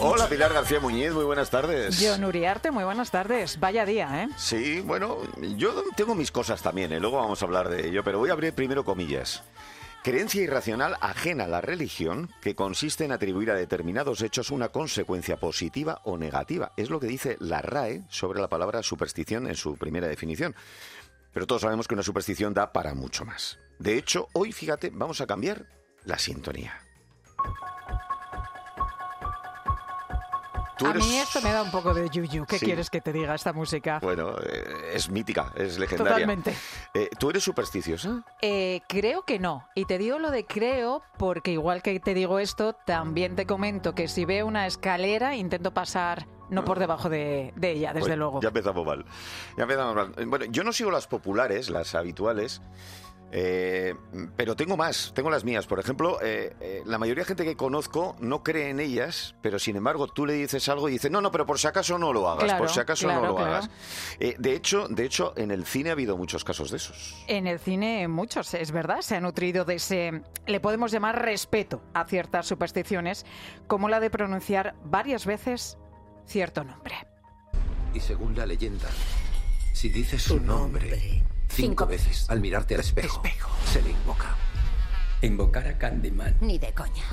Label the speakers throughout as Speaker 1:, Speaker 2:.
Speaker 1: Hola, Pilar García Muñiz, muy buenas tardes.
Speaker 2: Yo, Uriarte, muy buenas tardes. Vaya día, ¿eh?
Speaker 1: Sí, bueno, yo tengo mis cosas también, luego vamos a hablar de ello, pero voy a abrir primero comillas. Creencia irracional ajena a la religión que consiste en atribuir a determinados hechos una consecuencia positiva o negativa. Es lo que dice la RAE sobre la palabra superstición en su primera definición. Pero todos sabemos que una superstición da para mucho más. De hecho, hoy, fíjate, vamos a cambiar la sintonía.
Speaker 2: A mí esto me da un poco de yuyu. ¿Qué
Speaker 1: Sí.
Speaker 2: quieres que te diga esta música?
Speaker 1: Bueno, es mítica, es legendaria.
Speaker 2: Totalmente.
Speaker 1: ¿Tú eres supersticiosa?
Speaker 2: Creo que no. Y te digo lo de creo porque igual que te digo esto, también te comento que si veo una escalera intento pasar no por debajo de ella, desde
Speaker 1: Pues
Speaker 2: luego.
Speaker 1: Ya empezamos mal. Bueno, yo no sigo las populares, las habituales, pero tengo más, tengo las mías. Por ejemplo, la mayoría de gente que conozco no cree en ellas, pero sin embargo tú le dices algo y dice, no, pero por si acaso no lo hagas,
Speaker 2: Claro,
Speaker 1: por si acaso
Speaker 2: claro,
Speaker 1: no lo
Speaker 2: claro.
Speaker 1: hagas. De hecho, en el cine ha habido muchos casos de esos.
Speaker 2: En el cine muchos, es verdad, se ha nutrido de ese, le podemos llamar respeto a ciertas supersticiones, como la de pronunciar varias veces cierto nombre.
Speaker 3: Y según la leyenda, si dices su nombre 5 veces al mirarte al espejo, se le invoca.
Speaker 4: Invocar a Candyman.
Speaker 5: Ni de coña.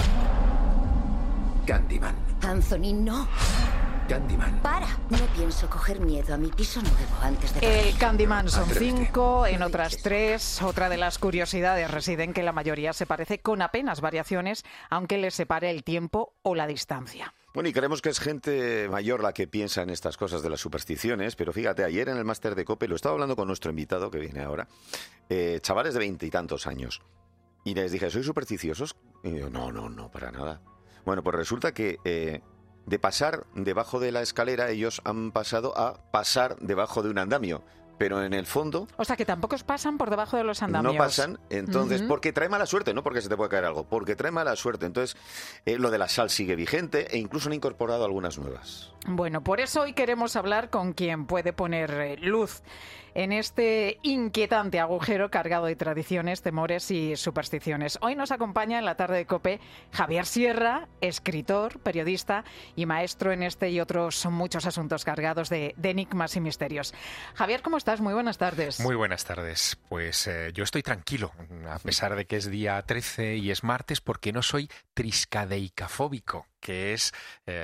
Speaker 3: Candyman.
Speaker 5: Anthony, no.
Speaker 3: Candyman.
Speaker 5: Para. No pienso coger miedo a mi piso nuevo antes de...
Speaker 2: El Candyman son
Speaker 3: Atrévete.
Speaker 2: 5, en otras 3. Otra de las curiosidades reside en que la mayoría se parece con apenas variaciones, aunque les separe el tiempo o la distancia.
Speaker 1: Bueno, y creemos que es gente mayor la que piensa en estas cosas de las supersticiones, pero fíjate, ayer en el máster de COPE lo estaba hablando con nuestro invitado que viene ahora, chavales de 20 y tantos años, y les dije, ¿sois supersticiosos? Y yo, no, para nada. Bueno, pues resulta que de pasar debajo de la escalera ellos han pasado a pasar debajo de un andamio, pero en el fondo
Speaker 2: O sea que tampoco os pasan por debajo de los andamios.
Speaker 1: no pasan, entonces,
Speaker 2: Ujú.
Speaker 1: porque trae mala suerte, no porque se te puede caer algo, porque trae mala suerte. Entonces, lo de la sal sigue vigente e incluso han incorporado algunas nuevas.
Speaker 2: Bueno, por eso hoy queremos hablar con quien puede poner luz en este inquietante agujero cargado de tradiciones, temores y supersticiones. Hoy nos acompaña en la tarde de COPE Javier Sierra, escritor, periodista y maestro en este y otros muchos asuntos cargados de enigmas y misterios. Javier, ¿cómo estás? Muy buenas tardes.
Speaker 6: Muy buenas tardes. Pues yo estoy tranquilo, a pesar de que es día 13 y es martes, porque no soy triscadeicafóbico, que es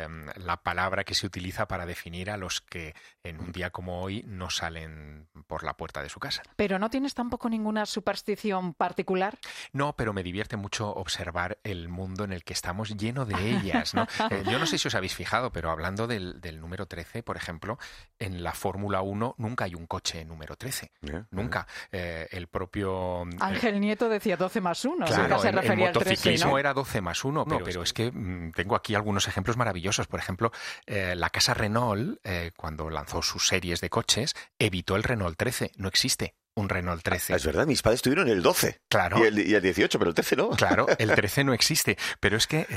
Speaker 6: la palabra que se utiliza para definir a los que en un día como hoy no salen por la puerta de su casa.
Speaker 2: ¿Pero no tienes tampoco ninguna superstición particular?
Speaker 6: No, pero me divierte mucho observar el mundo en el que estamos lleno de ellas, ¿no? Yo no sé si os habéis fijado, pero hablando del número 13, por ejemplo, en la Fórmula 1 nunca hay un coche número 13. Nunca. El propio...
Speaker 2: Ángel Nieto decía 12 más 1.
Speaker 6: Claro,
Speaker 2: Nunca se
Speaker 6: en
Speaker 2: refería al 13,
Speaker 6: motociclismo
Speaker 2: ¿no?
Speaker 6: era 12 más 1, pero es que tengo aquí algunos ejemplos maravillosos. Por ejemplo, la casa Renault, cuando lanzó sus series de coches, evitó el Renault 13. No existe un Renault 13.
Speaker 1: Es verdad, mis padres tuvieron el 12
Speaker 6: Claro.
Speaker 1: y el 18, pero el 13 no.
Speaker 6: Claro, el 13 no existe. Pero es que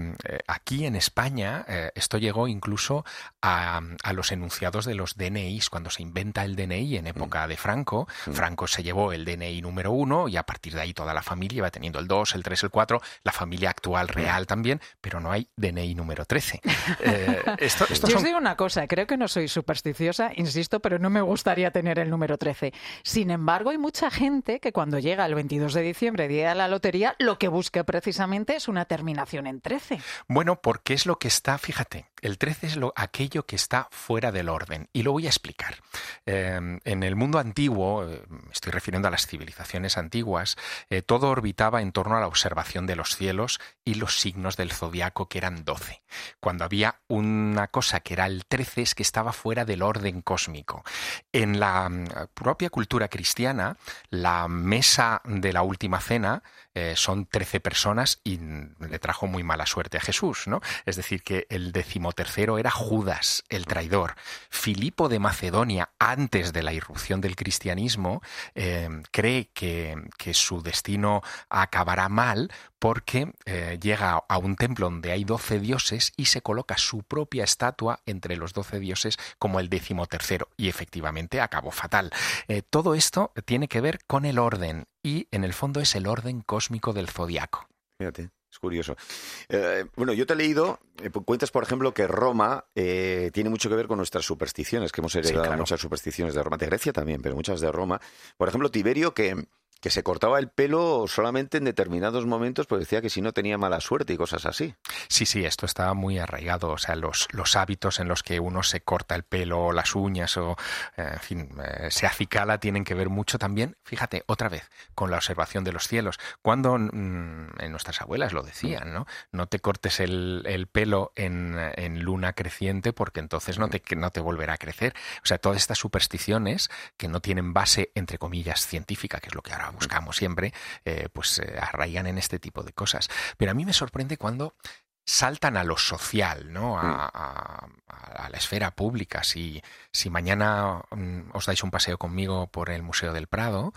Speaker 6: aquí en España esto llegó incluso a los enunciados de los DNIs. Cuando se inventa el DNI en época de Franco, Franco se llevó el DNI número 1 y a partir de ahí toda la familia va teniendo el 2, el 3, el 4, la familia actual real también, pero no hay DNI número 13.
Speaker 2: Yo os digo una cosa, creo que no soy supersticiosa, insisto, pero no me gustaría tener el número 13. Sin embargo, hay mucha gente que cuando llega el 22 de diciembre, día de la lotería, lo que busca precisamente es una terminación en 13.
Speaker 6: Bueno, porque es lo que está, fíjate, el 13 es aquello que está fuera del orden. Y lo voy a explicar. En el mundo antiguo, me estoy refiriendo a las civilizaciones antiguas, todo orbitaba en torno a la observación de los cielos y los signos del zodiaco, que eran 12. Cuando había una cosa que era el 13, es que estaba fuera del orden cósmico. En la propia cultura cristiana, la mesa de la última cena son 13 personas y le trajo muy mala suerte a Jesús, ¿no? Es decir, que el 13º era Judas, el traidor. Filipo de Macedonia, antes de la irrupción del cristianismo, cree que su destino acabará mal porque llega a un templo donde hay 12 dioses y se coloca su propia estatua entre los 12 dioses como el 13º, y efectivamente acabó fatal. Todo esto tiene que ver con el orden y en el fondo es el orden cósmico del zodiaco.
Speaker 1: Fíjate. Es curioso. Bueno, yo te he leído, cuentas, por ejemplo, que Roma tiene mucho que ver con nuestras supersticiones, que hemos heredado muchas supersticiones de Roma, de Grecia también, pero muchas de Roma. Por ejemplo, Tiberio, que se cortaba el pelo solamente en determinados momentos, pues decía que si no tenía mala suerte y cosas así.
Speaker 6: Sí, esto estaba muy arraigado. O sea, los hábitos en los que uno se corta el pelo, las uñas o, en fin, se acicala tienen que ver mucho también, fíjate, otra vez, con la observación de los cielos. Cuando en nuestras abuelas lo decían, ¿no? No te cortes el pelo en luna creciente porque entonces no te volverá a crecer. O sea, todas estas supersticiones que no tienen base, entre comillas, científica, que es lo que ahora buscamos siempre, arraigan en este tipo de cosas. Pero a mí me sorprende cuando saltan a lo social, ¿no? A la esfera pública. Si mañana os dais un paseo conmigo por el Museo del Prado,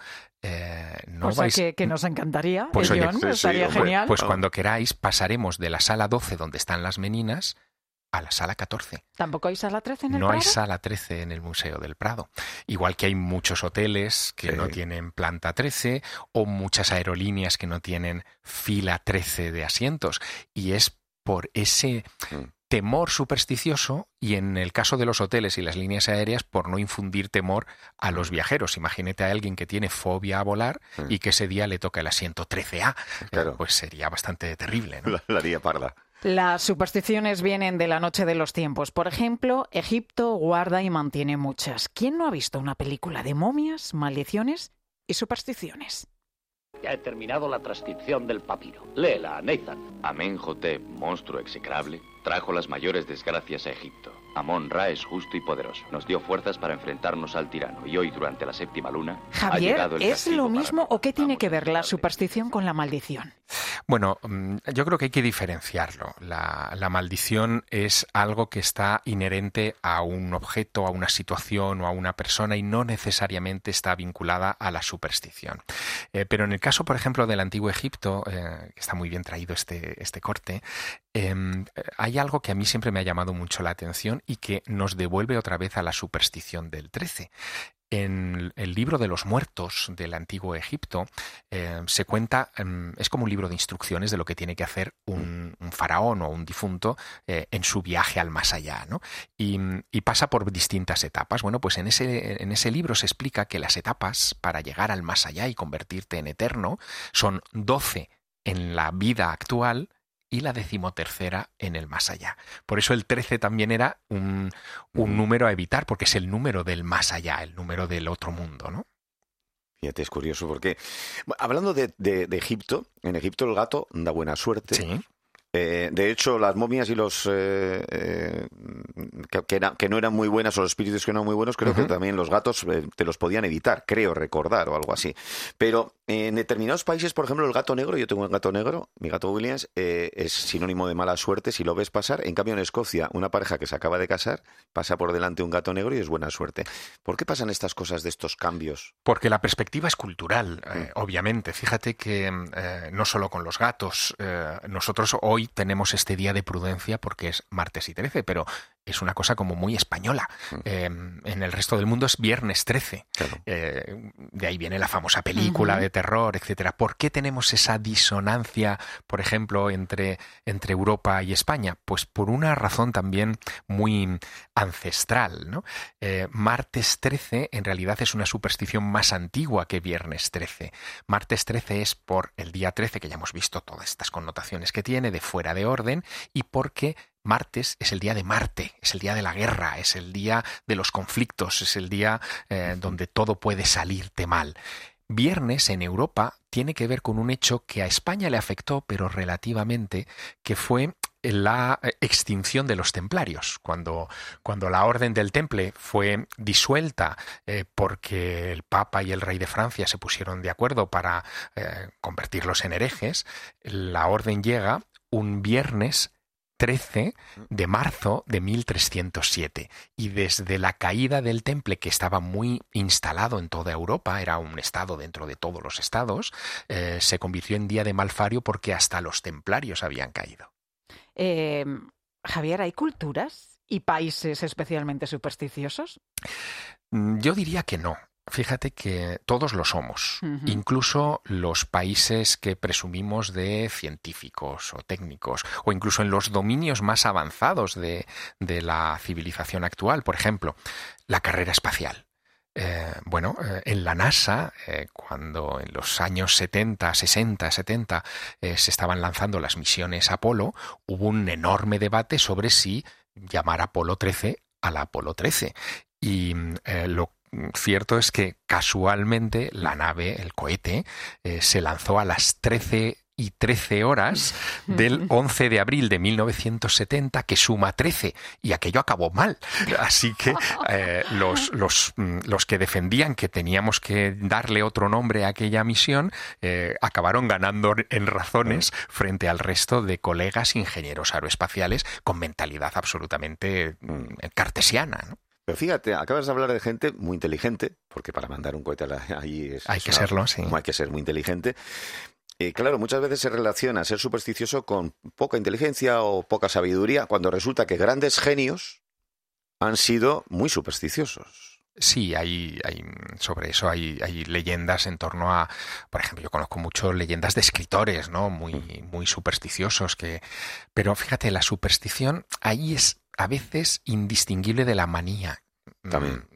Speaker 6: no vais...
Speaker 2: que nos encantaría,
Speaker 6: pues, oye,
Speaker 2: John, estaría genial.
Speaker 6: Pues cuando queráis pasaremos de la sala 12 donde están las meninas a la sala 14.
Speaker 2: ¿Tampoco hay sala 13 en el
Speaker 6: Prado? No hay
Speaker 2: Prado?
Speaker 6: sala 13 en el Museo del Prado. Igual que hay muchos hoteles que no tienen planta 13 o muchas aerolíneas que no tienen fila 13 de asientos. Y es por ese temor supersticioso y, en el caso de los hoteles y las líneas aéreas, por no infundir temor a los viajeros. Imagínate a alguien que tiene fobia a volar y que ese día le toca el asiento 13A.
Speaker 1: Claro.
Speaker 6: Pues sería bastante terrible, ¿no?
Speaker 1: La haría parda.
Speaker 2: Las supersticiones vienen de la noche de los tiempos. Por ejemplo, Egipto guarda y mantiene muchas. ¿Quién no ha visto una película de momias, maldiciones y supersticiones?
Speaker 7: Ya he terminado la transcripción del papiro. Léela, Nathan.
Speaker 8: Amenhotep, monstruo execrable, trajo las mayores desgracias a Egipto. Amón-Ra es justo y poderoso. Nos dio fuerzas para enfrentarnos al tirano. Y hoy, durante la séptima luna, ha llegado
Speaker 2: Javier,
Speaker 8: el
Speaker 2: ¿es
Speaker 8: castigo
Speaker 2: lo
Speaker 8: para
Speaker 2: mismo o qué tiene
Speaker 8: vamos
Speaker 2: que
Speaker 8: a
Speaker 2: ver la
Speaker 8: disfrutar de
Speaker 2: superstición con la maldición?
Speaker 6: Bueno, yo creo que hay que diferenciarlo. La maldición es algo que está inherente a un objeto, a una situación o a una persona y no necesariamente está vinculada a la superstición. Pero en el caso, por ejemplo, del Antiguo Egipto, que está muy bien traído este corte, hay algo que a mí siempre me ha llamado mucho la atención y que nos devuelve otra vez a la superstición del 13. En el libro de los muertos del Antiguo Egipto se cuenta, es como un libro de instrucciones de lo que tiene que hacer un faraón o un difunto en su viaje al más allá, ¿no? Y pasa por distintas etapas. Bueno, pues en ese libro se explica que las etapas para llegar al más allá y convertirte en eterno son 12 en la vida actual y la 13ª en el más allá. Por eso el 13 también era un número a evitar, porque es el número del más allá, el número del otro mundo, ¿no?
Speaker 1: Fíjate, es curioso porque, hablando de Egipto, en Egipto el gato da buena suerte.
Speaker 6: Sí.
Speaker 1: De hecho, las momias y los que no eran muy buenas, o los espíritus que no eran muy buenos, creo que también los gatos te los podían evitar, creo recordar, o algo así. Pero en determinados países, por ejemplo, el gato negro, yo tengo un gato negro, mi gato Williams, es sinónimo de mala suerte si lo ves pasar. En cambio, en Escocia, una pareja que se acaba de casar pasa por delante un gato negro y es buena suerte. ¿Por qué pasan estas cosas de estos cambios?
Speaker 6: Porque la perspectiva es cultural, obviamente. Fíjate que no solo con los gatos, nosotros hoy tenemos este día de prudencia porque es martes y 13, pero es una cosa como muy española. En el resto del mundo es viernes 13.
Speaker 1: Claro.
Speaker 6: De ahí viene la famosa película de terror, etcétera. ¿Por qué tenemos esa disonancia, por ejemplo, entre Europa y España? Pues por una razón también muy ancestral, ¿no? Martes 13 en realidad es una superstición más antigua que viernes 13. Martes 13 es por el día 13, que ya hemos visto todas estas connotaciones que tiene, de fuera de orden, y porque martes es el día de Marte, es el día de la guerra, es el día de los conflictos, es el día donde todo puede salirte mal. Viernes en Europa tiene que ver con un hecho que a España le afectó, pero relativamente, que fue la extinción de los templarios. Cuando la Orden del Temple fue disuelta porque el Papa y el Rey de Francia se pusieron de acuerdo para convertirlos en herejes, la orden llega un viernes 13 de marzo de 1307 y desde la caída del Temple, que estaba muy instalado en toda Europa, era un estado dentro de todos los estados, se convirtió en día de Malfario porque hasta los templarios habían caído.
Speaker 2: Javier, ¿hay culturas y países especialmente supersticiosos?
Speaker 6: Yo diría que no. Fíjate que todos lo somos, incluso los países que presumimos de científicos o técnicos, o incluso en los dominios más avanzados de la civilización actual. Por ejemplo, la carrera espacial. En la NASA, cuando en los años 60, se estaban lanzando las misiones Apolo, hubo un enorme debate sobre si llamar Apolo 13 al Apolo 13. Y lo cierto es que casualmente la nave, el cohete, se lanzó a las 13:13 del 11 de abril de 1970, que suma 13, y aquello acabó mal. Así que los que defendían que teníamos que darle otro nombre a aquella misión acabaron ganando en razones frente al resto de colegas ingenieros aeroespaciales con mentalidad absolutamente cartesiana, ¿no?
Speaker 1: Pero fíjate, acabas de hablar de gente muy inteligente, porque para mandar un cohete allí
Speaker 6: hay que serlo, sí.
Speaker 1: Hay que ser muy inteligente. Claro, muchas veces se relaciona ser supersticioso con poca inteligencia o poca sabiduría, cuando resulta que grandes genios han sido muy supersticiosos.
Speaker 6: Sí, sobre eso hay leyendas en torno a, por ejemplo, yo conozco mucho leyendas de escritores, ¿no? Muy supersticiosos pero fíjate, la superstición ahí es a veces indistinguible de la manía.
Speaker 1: También.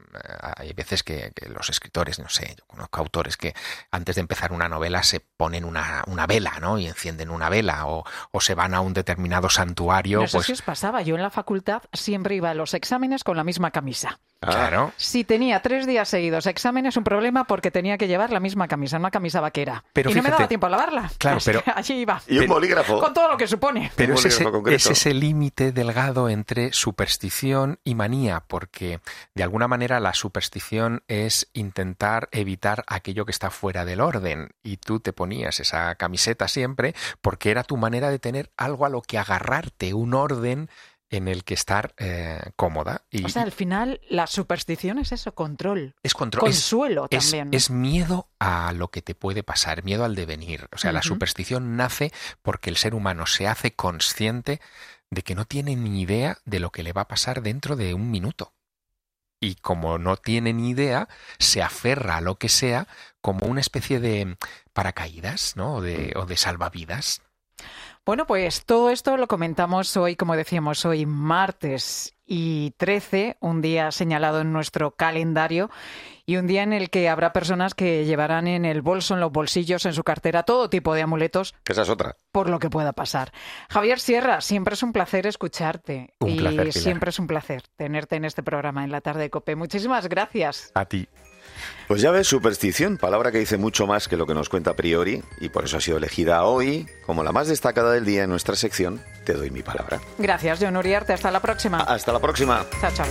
Speaker 6: Hay veces que los escritores, no sé, yo conozco autores que antes de empezar una novela se ponen una vela, ¿no? Y encienden una vela, o se van a un determinado santuario.
Speaker 2: No sé si os pasaba, yo en la facultad siempre iba a los exámenes con la misma camisa.
Speaker 6: Claro.
Speaker 2: Si tenía 3 días seguidos exámenes, un problema, porque tenía que llevar la misma camisa, una camisa vaquera.
Speaker 6: Pero
Speaker 2: y
Speaker 6: fíjate,
Speaker 2: no me daba tiempo a lavarla.
Speaker 6: Claro, pero
Speaker 2: allí iba.
Speaker 1: Y un bolígrafo.
Speaker 2: Con todo lo que supone.
Speaker 6: Pero es ese límite delgado entre superstición y manía, porque de alguna manera la superstición es intentar evitar aquello que está fuera del orden, y tú te ponías esa camiseta siempre porque era tu manera de tener algo a lo que agarrarte, un orden en el que estar cómoda.
Speaker 2: O sea, al final la superstición es eso, control.
Speaker 6: Es control.
Speaker 2: Consuelo también.
Speaker 6: Es miedo a lo que te puede pasar, miedo al devenir. O sea, la superstición nace porque el ser humano se hace consciente de que no tiene ni idea de lo que le va a pasar dentro de un minuto. Y como no tiene ni idea, se aferra a lo que sea como una especie de paracaídas, ¿no? o de salvavidas.
Speaker 2: Bueno, pues todo esto lo comentamos hoy, como decíamos, hoy martes y 13, un día señalado en nuestro calendario y un día en el que habrá personas que llevarán en el bolso, en los bolsillos, en su cartera, todo tipo de amuletos.
Speaker 1: Esa es otra.
Speaker 2: Por lo que pueda pasar. Javier Sierra, siempre es un placer escucharte.
Speaker 6: Un placer, Pilar.
Speaker 2: Siempre es un placer tenerte en este programa, en la tarde de COPE. Muchísimas gracias.
Speaker 6: A ti.
Speaker 1: Pues ya ves, superstición, palabra que dice mucho más que lo que nos cuenta a priori, y por eso ha sido elegida hoy como la más destacada del día en nuestra sección Te doy mi palabra.
Speaker 2: Gracias, Jon Uriarte. Hasta la próxima.
Speaker 1: Hasta la próxima.
Speaker 2: Chao, chao.